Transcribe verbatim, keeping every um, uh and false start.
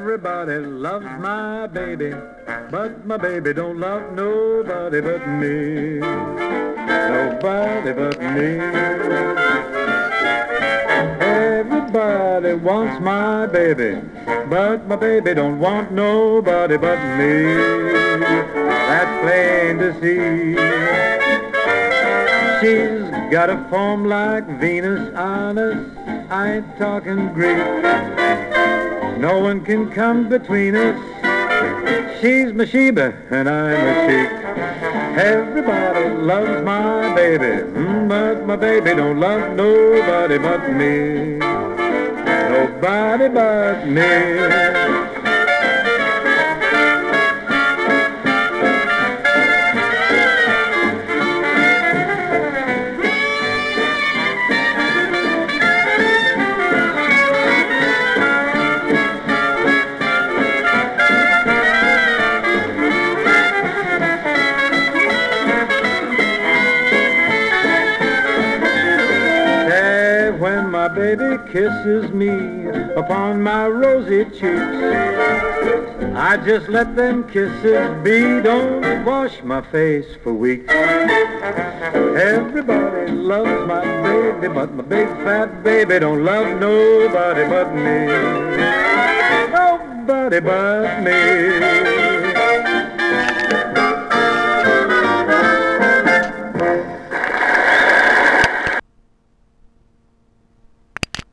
Everybody loves my baby, but my baby don't love nobody but me. Nobody but me. Everybody wants my baby, but my baby don't want nobody but me. That's plain to see. She's got a form like Venus, honest, I ain't talking Greek. No one can come between us. She's my Sheba and I'm a sheik. Everybody loves my baby, but my baby don't love nobody but me. Nobody but me. When my baby kisses me upon my rosy cheeks, I just let them kisses be, don't wash my face for weeks. Everybody loves my baby, but my big fat baby don't love nobody but me. Nobody but me.